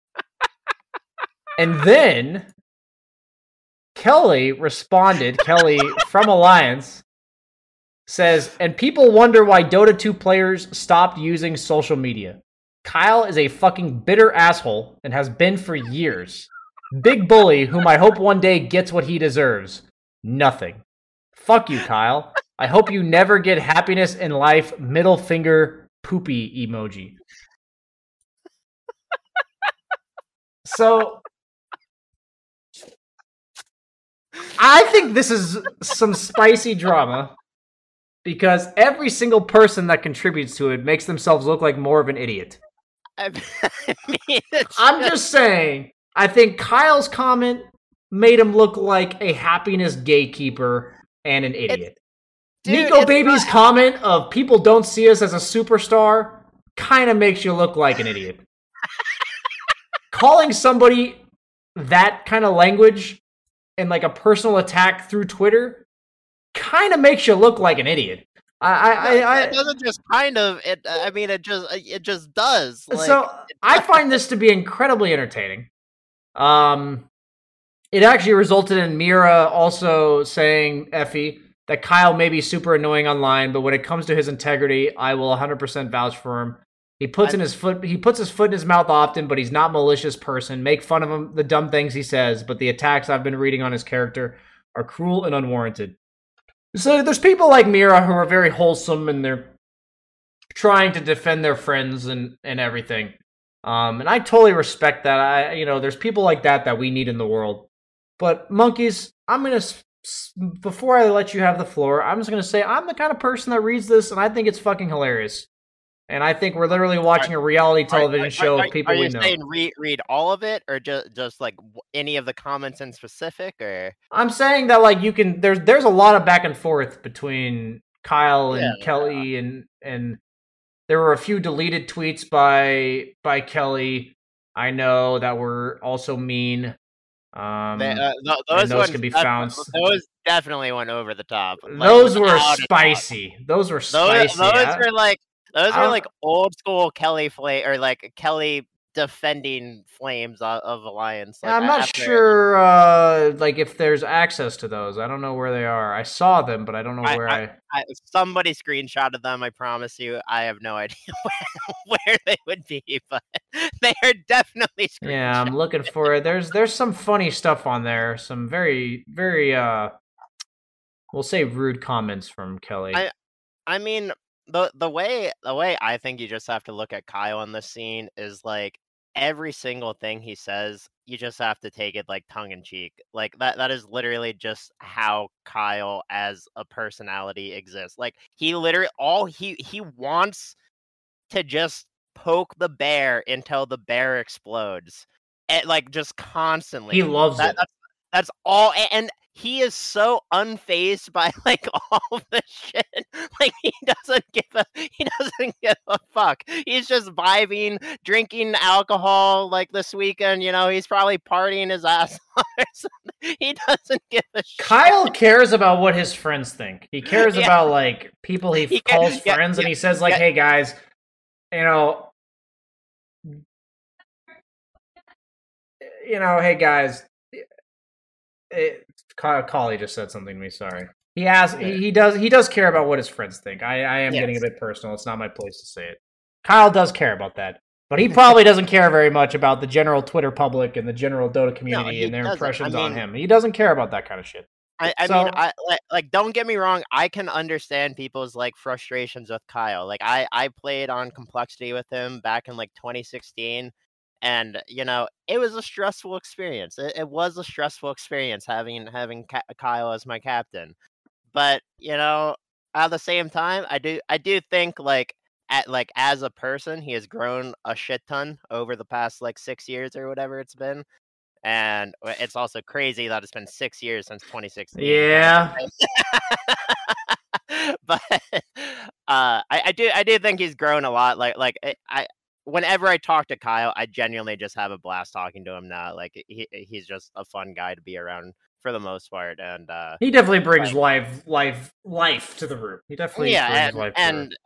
And then Kelly responded, Kelly from Alliance says, and people wonder why Dota 2 players stopped using social media. Kyle is a fucking bitter asshole and has been for years. Big bully whom I hope one day gets what he deserves. Nothing. Fuck you, Kyle. I hope you never get happiness in life. Middle finger poopy emoji. So, I think this is some spicy drama because every single person that contributes to it makes themselves look like more of an idiot. I mean, I'm just saying, I think Kyle's comment made him look like a happiness gatekeeper and an idiot. Nico Baby's comment of people don't see us as a superstar kind of makes you look like an idiot. Calling somebody that kind of language and like a personal attack through Twitter kind of makes you look like an idiot. It doesn't just kind of. It just does. Like, so I find this to be incredibly entertaining. It actually resulted in Mira also saying, Effie, that Kyle may be super annoying online, but when it comes to his integrity, I will 100% vouch for him. He puts his foot in his mouth often, but he's not a malicious person. Make fun of him, the dumb things he says, but the attacks I've been reading on his character are cruel and unwarranted. So there's people like Mira who are very wholesome and they're trying to defend their friends and everything. And I totally respect that. There's people like that we need in the world. But Monkeys, before I let you have the floor, I'm just going to say I'm the kind of person that reads this and I think it's fucking hilarious. And I think we're literally watching a reality television show of people we know. Are you saying read all of it, or just like any of the comments in specific? Or I'm saying that like you can. There's a lot of back and forth between Kyle and Kelly, and there were a few deleted tweets by Kelly. I know that were also mean. Those can be found. Those definitely went over the top. Those were spicy. Those were spicy. Those were like. Those are like old school Kelly or like Kelly defending flames of Alliance. Like, I'm not sure like if there's access to those. I don't know where they are. I saw them, but I don't know where somebody screenshotted them, I promise you. I have no idea where they would be, but they are definitely screenshotted. Yeah, I'm looking for it. There's some funny stuff on there. Some very, very we'll say rude comments from Kelly. I mean, the way I think you just have to look at Kyle in this scene is like every single thing he says, you just have to take it like tongue in cheek. Like that is literally just how Kyle as a personality exists. Like he literally he wants to just poke the bear until the bear explodes. And like just constantly. He loves it. That's all, and he is so unfazed by like all this shit. Like he doesn't give a fuck. He's just vibing, drinking alcohol. Like this weekend, he's probably partying his ass off or something. He doesn't give a shit. Kyle cares about what his friends think. He cares about like people he calls friends, and he says like, "Hey guys, hey guys." Collie just said something to me. Sorry. He does care about what his friends think. I am getting a bit personal. It's not my place to say it. Kyle does care about that, but he probably doesn't care very much about the general Twitter public and the general Dota community and their impressions on him. He doesn't care about that kind of shit. I mean, don't get me wrong. I can understand people's like frustrations with Kyle. Like I played on Complexity with him back in like 2016. And, it was a stressful experience. It was a stressful experience having Kyle as my captain. But, at the same time, I do think as a person, he has grown a shit ton over the past like 6 years or whatever it's been. And it's also crazy that it's been 6 years since 2016. Yeah. But I do think he's grown a lot. Whenever I talk to Kyle, I genuinely just have a blast talking to him now. Like he's just a fun guy to be around for the most part, and he definitely brings life to the room. He definitely brings life. And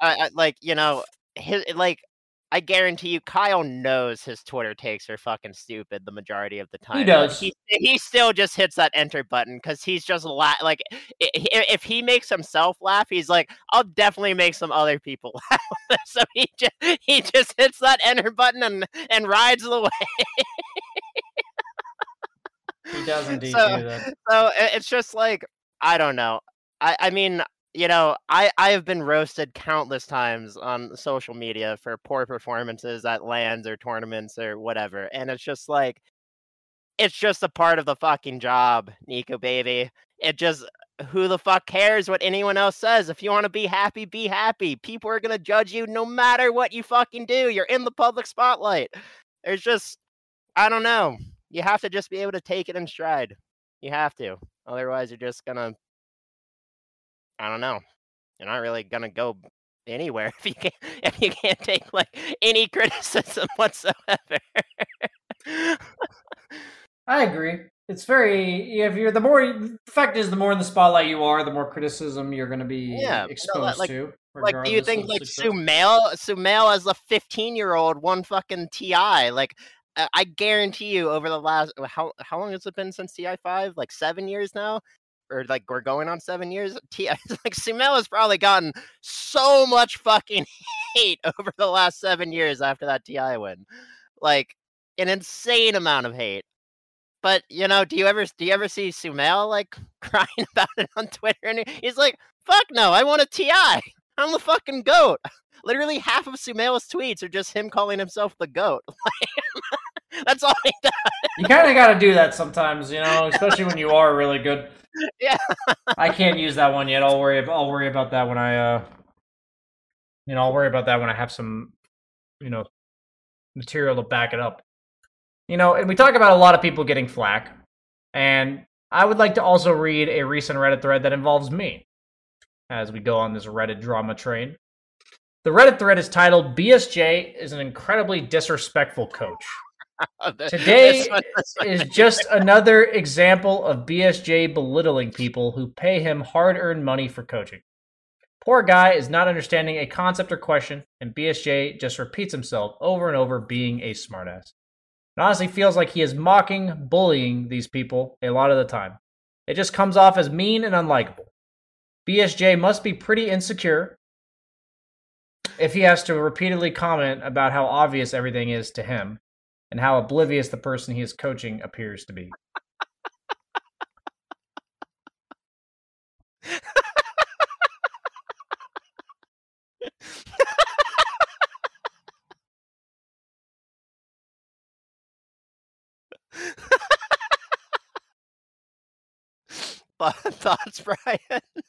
I guarantee you, Kyle knows his Twitter takes are fucking stupid the majority of the time. He does. He still just hits that enter button because he's just like, if he makes himself laugh, he's like, I'll definitely make some other people laugh. So he just hits that enter button and rides the way. He does indeed do that. So it's just like, I don't know. I mean, I have been roasted countless times on social media for poor performances at LANs or tournaments or whatever. And it's just like, it's just a part of the fucking job, Nico Baby. Who the fuck cares what anyone else says? If you want to be happy, be happy. People are going to judge you no matter what you fucking do. You're in the public spotlight. There's just, I don't know. You have to just be able to take it in stride. You have to. Otherwise, you're just gonna, I don't know. You're not really gonna go anywhere if you can't take like any criticism whatsoever. I agree. It's very, if you're, the fact is, the more in the spotlight you are, the more criticism you're going to be exposed to. Like, do you think like Sumail as a 15-year-old won fucking TI? Like, I guarantee you, over the last how long has it been since TI5? Like 7 years now, or like we're going on 7 years. TI like Sumail has probably gotten so much fucking hate over the last 7 years after that TI win, like an insane amount of hate. But do you ever see Sumail like crying about it on Twitter? And he's like, "Fuck no, I want a TI. I'm the fucking GOAT." Literally half of Sumail's tweets are just him calling himself the GOAT. That's all he does. You kind of got to do that sometimes, especially when you are really good. Yeah. I can't use that one yet. I'll worry about that when I'll worry about that when I have some, material to back it up. And we talk about a lot of people getting flack, and I would like to also read a recent Reddit thread that involves me as we go on this Reddit drama train. The Reddit thread is titled, "BSJ is an incredibly disrespectful coach." Today is just another example of BSJ belittling people who pay him hard-earned money for coaching. Poor guy is not understanding a concept or question, and BSJ just repeats himself over and over being a smartass. It honestly feels like he is mocking, bullying these people a lot of the time. It just comes off as mean and unlikable. BSJ must be pretty insecure if he has to repeatedly comment about how obvious everything is to him and how oblivious the person he is coaching appears to be. Thoughts, Brian?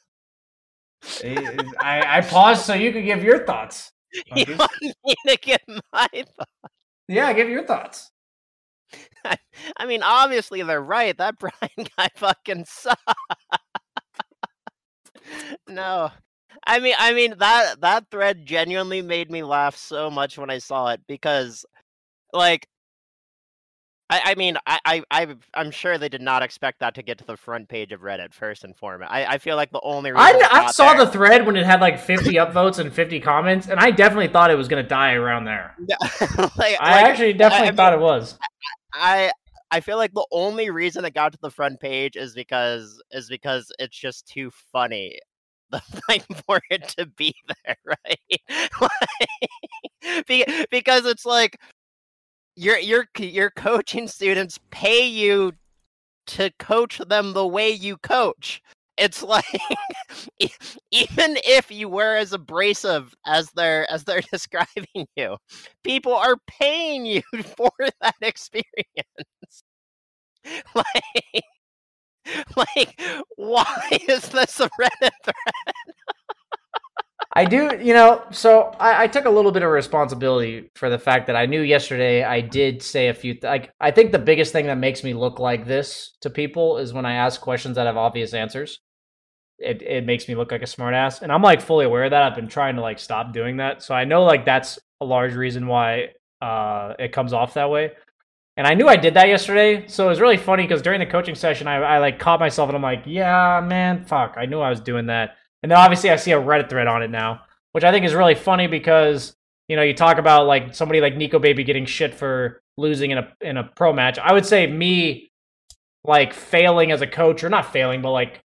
I paused so you could give your thoughts. You want me to give my thoughts? Yeah, give your thoughts. I mean, obviously they're right. That Brian guy fucking sucks. No. I mean that thread genuinely made me laugh so much when I saw it, because like I'm sure they did not expect that to get to the front page of Reddit first and foremost. I feel like the only reason I saw the thread when it had like 50 upvotes and 50 comments, and I definitely thought it was going to die around there. I actually definitely thought it was. I feel like the only reason it got to the front page is because it's just too funny. Like for it to be there, right? Because it's like your coaching students pay you to coach them the way you coach. It's like even if you were as abrasive as they're describing you, people are paying you for that experience. Like why is this a Reddit thread? I do, so I took a little bit of responsibility for the fact that I knew yesterday I did say a few, I think the biggest thing that makes me look like this to people is when I ask questions that have obvious answers. It makes me look like a smartass, and I'm like fully aware of that. I've been trying to like stop doing that, so I know like that's a large reason why it comes off that way. And I knew I did that yesterday, so it was really funny because during the coaching session, I like caught myself and I'm like, yeah, man, fuck, I knew I was doing that. And then obviously I see a Reddit thread on it now, which I think is really funny because, you talk about like somebody like Nico Baby getting shit for losing in a pro match. I would say me like failing as a coach, or not failing, but like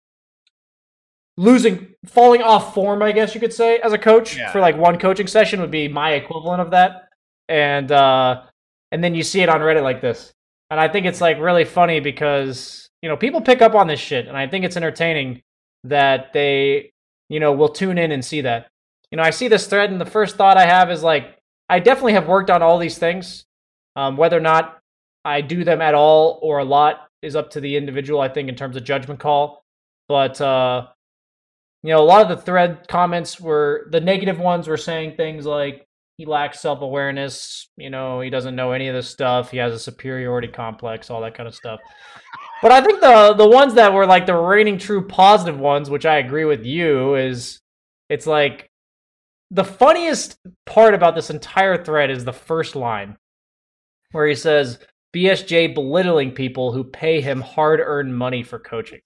falling off form, I guess you could say, as a coach for like one coaching session would be my equivalent of that. And then you see it on Reddit like this. And I think it's like really funny because, people pick up on this shit, and I think it's entertaining that they, will tune in and see that. I see this thread, and the first thought I have is like, I definitely have worked on all these things. Whether or not I do them at all or a lot is up to the individual, I think, in terms of judgment call. But, a lot of the thread comments the negative ones were saying things like, he lacks self-awareness. You know, he doesn't know any of this stuff. He has a superiority complex, all that kind of stuff. But I think the ones that were like the reigning true positive ones, which I agree with you, is it's like the funniest part about this entire thread is the first line where he says BSJ belittling people who pay him hard-earned money for coaching.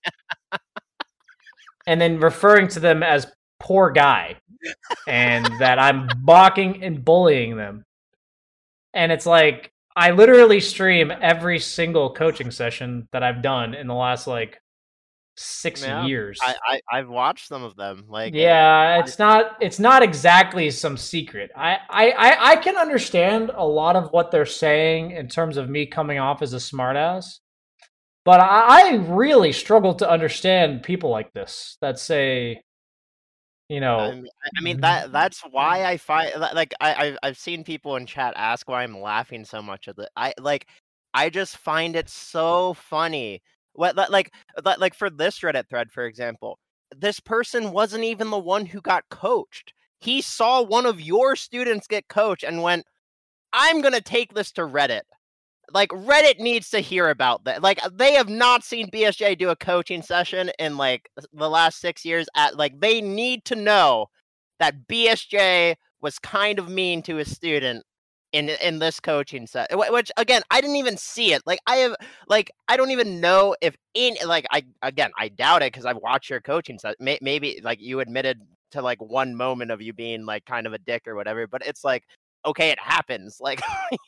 And then referring to them as poor guy and that I'm mocking and bullying them. And it's like I literally stream every single coaching session that I've done in the last like 6 years. I've watched some of them. Like, yeah, it's not exactly some secret. I can understand a lot of what they're saying in terms of me coming off as a smartass, but I really struggle to understand people like this that say, you know. I mean that's why I find like I've seen people in chat ask why I'm laughing so much at it. I just find it so funny. What like for this Reddit thread, for example, this person wasn't even the one who got coached. He saw one of your students get coached and went, "I'm gonna take this to Reddit." Like, Reddit needs to hear about that. Like, they have not seen BSJ do a coaching session in like the last 6 years. They need to know that BSJ was kind of mean to his student in this coaching set. Which again, I didn't even see it. I don't even know if I doubt it because I've watched your coaching set. Maybe like you admitted to like one moment of you being like kind of a dick or whatever, but it's like, okay, it happens. Like,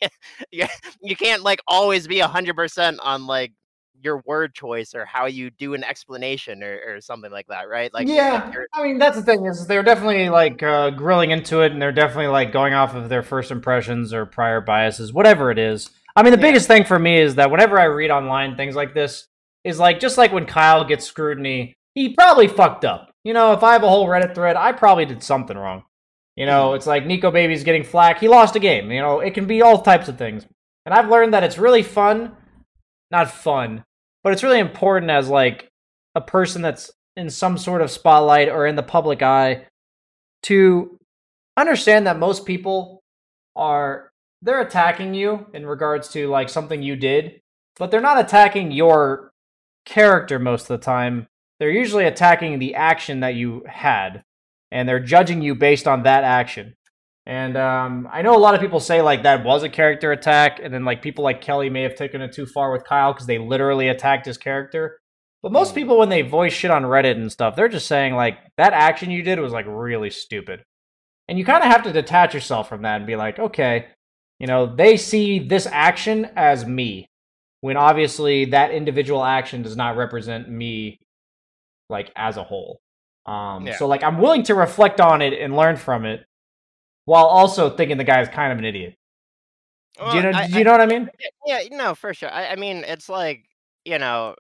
you can't like always be 100% on like your word choice or how you do an explanation or something like that, right? Like, yeah, I mean that's the thing is they're definitely like grilling into it, and they're definitely like going off of their first impressions or prior biases, whatever it is. I mean, the biggest thing for me is that whenever I read online things like this, is like just like when Kyle gets scrutiny, he probably fucked up. You know, if I have a whole Reddit thread, I probably did something wrong. You know, it's like Nico Baby's getting flack. He lost a game. You know, it can be all types of things. And I've learned that it's really not fun, but it's really important as like a person that's in some sort of spotlight or in the public eye to understand that most people they're attacking you in regards to like something you did, but they're not attacking your character most of the time. They're usually attacking the action that you had, and they're judging you based on that action. And I know a lot of people say like that was a character attack, and then like people like Kelly may have taken it too far with Kyle because they literally attacked his character. But most people, when they voice shit on Reddit and stuff, they're just saying like that action you did was like really stupid. And you kind of have to detach yourself from that and be like, okay, you know, they see this action as me, when obviously that individual action does not represent me like as a whole. So like I'm willing to reflect on it and learn from it, while also thinking the guy is kind of an idiot. Well, do you know what I mean? Yeah, no, for sure. I mean, it's like, you know,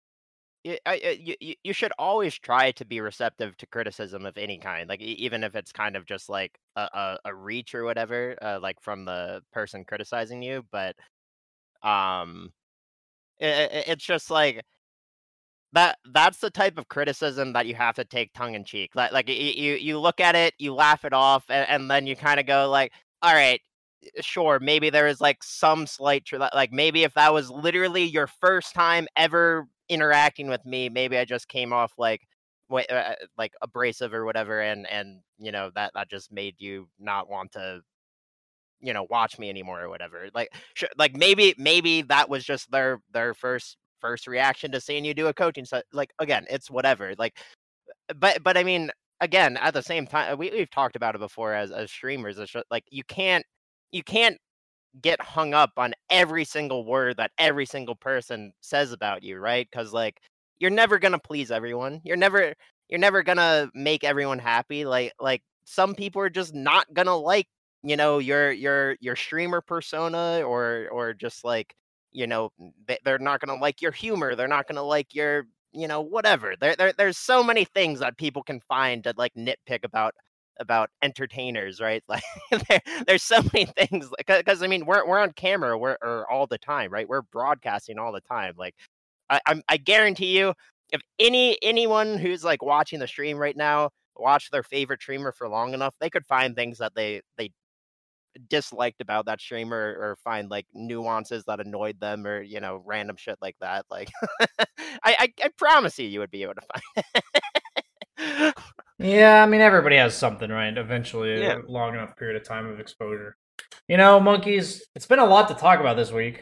you should always try to be receptive to criticism of any kind, like even if it's kind of just like a reach or whatever, like from the person criticizing you. But um, it's just like that's the type of criticism that you have to take tongue in cheek. You look at it, you laugh it off, and then you kind of go like, all right, sure, maybe there is like some slight like maybe if that was literally your first time ever interacting with me, maybe I just came off like abrasive or whatever, and you know that just made you not want to, you know, watch me anymore or whatever. Like maybe that was just their first reaction to seeing you do a coaching set. Like, again, it's whatever. Like, but I mean, again, at the same time, we've talked about it before as streamers. It's just, like you can't get hung up on every single word that every single person says about you, right? Because like you're never gonna please everyone. You're never gonna make everyone happy. Like some people are just not gonna like, you know, your streamer persona, or just like, you know, they're not gonna like your humor. They're not gonna like your, you know, whatever. There's so many things that people can find to like nitpick about entertainers, right? Like there's so many things, because I mean we're on camera, or all the time, right? We're broadcasting all the time. Like I guarantee you, if anyone who's like watching the stream right now watched their favorite streamer for long enough, they could find things that they disliked about that streamer or find like nuances that annoyed them or random shit like that. Like I promise you would be able to find. Yeah, I mean everybody has something, right? Eventually, Yeah. a long enough period of time of exposure. Monkeys. It's been a lot to talk about this week.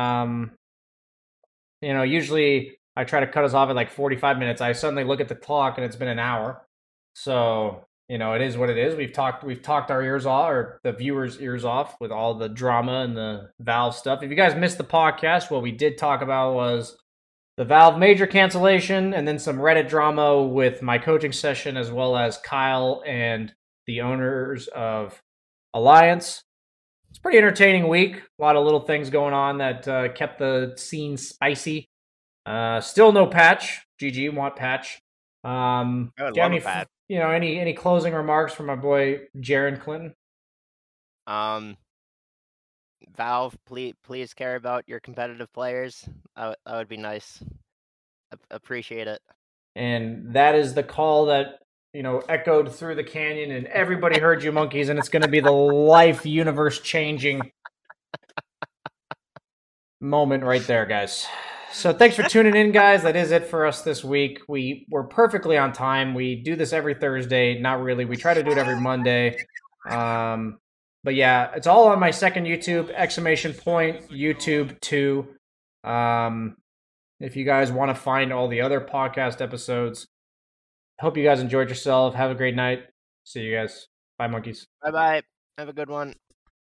Usually I try to cut us off at like 45 minutes. I suddenly look at the clock and it's been an hour. So, it is what it is. We've talked our ears off, or the viewers' ears off, with all the drama and the Valve stuff. If you guys missed the podcast, what we did talk about was the Valve major cancellation and then some Reddit drama with my coaching session, as well as Kyle and the owners of Alliance. It's a pretty entertaining week. A lot of little things going on that kept the scene spicy. Still no patch. GG, want patch. I would love a patch. Any closing remarks from my boy Jaron Clinton? Valve, please care about your competitive players. That would be nice. Appreciate it. And that is the call that echoed through the canyon, and everybody heard you, monkeys. And it's going to be the life universe changing moment right there, guys. So thanks for tuning in, guys. That is it for us this week. We're perfectly on time. We do this every Thursday. Not really. We try to do it every Monday. But yeah, it's all on my second YouTube, !YouTube 2. If you guys want to find all the other podcast episodes, hope you guys enjoyed yourself. Have a great night. See you guys. Bye, monkeys. Bye-bye. Have a good one.